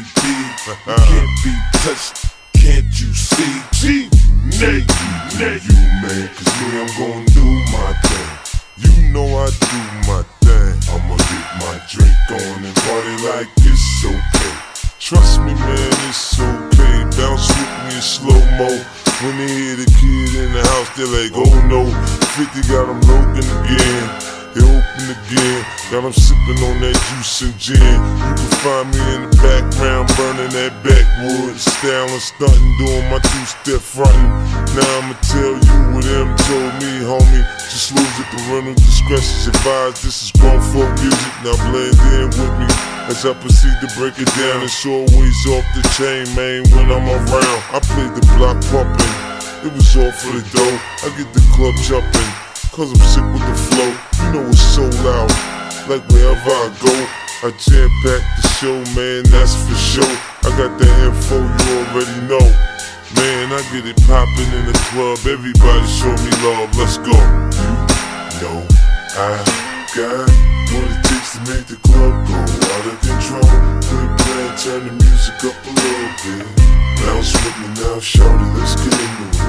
You can't be touched, can't you see? G-Nate, You man, cause me, I'm gon' do my thing. you know I do my thing. I'ma get my drink on and party like it's okay. Trust me, man, it's okay. Bounce with me in slow-mo. When they hear the kid in the house, they're like, oh no. 50 got them loking again. They open again. Got them sipping on that juice and gin. You can find me in the background burning that backwood. Styling, stunting, doing my two-step fronting. Now I'ma tell you what them told me, homie. Just lose it, parental discretion's advised. This is grown folk music, now blend in with me. As I proceed to break it down, it's always off the chain, man, when I'm around. I played the block pumping, it was all for the dough. I get the club jumping, cause I'm sick with the flow. You know it's so loud, like wherever I go, I jam-pack the show, man, that's for sure. I got the info, you already know. Man, I get it poppin' in the club, everybody show me love, let's go. You know I got what it takes to make the club go out of control. Quit playing, turn the music up a little bit. Bounce with me now, shout it, let's get into it.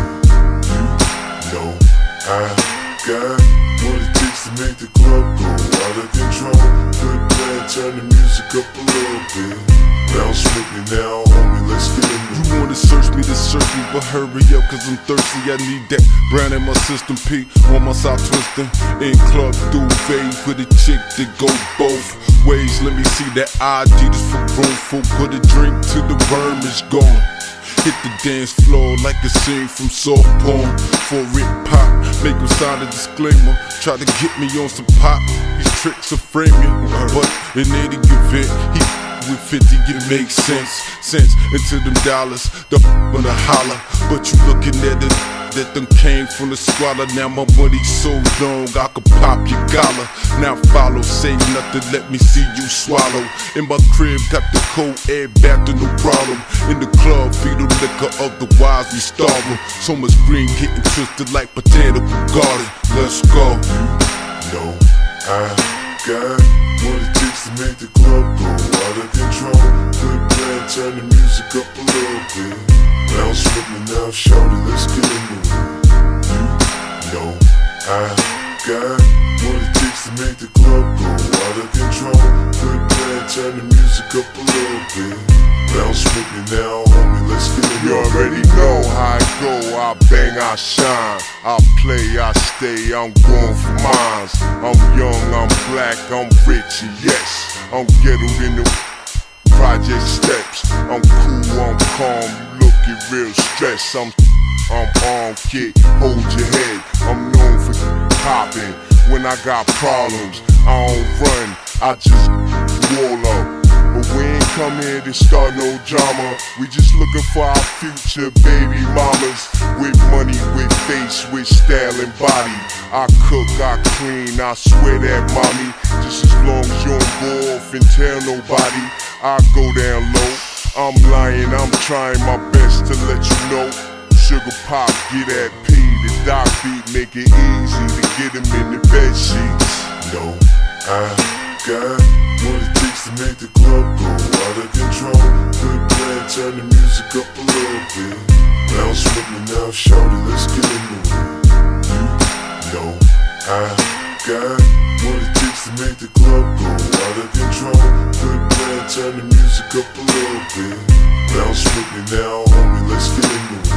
You know I got what it takes to make the club go out of control. Quit playing, turn the music up a little bit. Bounce with me now, homie, let's get into it. You wanna search me, but hurry up, cause I'm thirsty. I need that brand in my system. P on my side twisting. In club duvet with a chick that go both ways. Let me see that ID, this for grown folk. Put a drink till the worm is gone. Hit the dance floor like a scene from soft porn. For it pop, make him sign a disclaimer. Try to get me on some pop, these tricks are framing. But in any event, he with 50, it makes sense into them dollars, the wanna holler. But you looking at it, that done came from the squalor. Now my money's so long, I could pop your collar. Now follow, say nothing, let me see you swallow. In my crib, got the cold air back to no problem. In the club, feed the liquor, otherwise we starve. So much green getting twisted like botanical garden. Let's go. You know I got what it takes to make the club go out of control. Quit playing, turn the music up a little bit. Bounce with me now, shout it, let's get into it. You know I got what it takes to make the club go out of control. Quit playing, turn the music up a little bit. Bounce with me now, homie, let's get into it. You already know how I go, I bang, I shine. I play, I stay, I'm going for mines. I'm young, I'm black, I'm rich, yes. I'm ghettoed in the project steps. I'm cool, I'm calm, you looking real stressed. I'm armed, kid, hold your head. I'm known for popping. When I got problems, I don't run, I just wall up. But we ain't come here to start no drama. We just looking for our future baby mamas. With money, with face, with style and body. I cook, I clean, I swear that mommy. Just as long as you don't go off and tell nobody, I go down low. I'm lying, I'm trying my best to let you know. Sugar pop, get that P, the doc beat, make it easy to get him in the bed sheets. No, I got what it takes to make the club go out of control. Quit playing, turn the music up a little bit. Bounce with me now, shout it, let's get into it. You know I got what it takes to make the club go out of control. Quit playing, turn the music up a little bit. Bounce with me now, homie, let's get into it.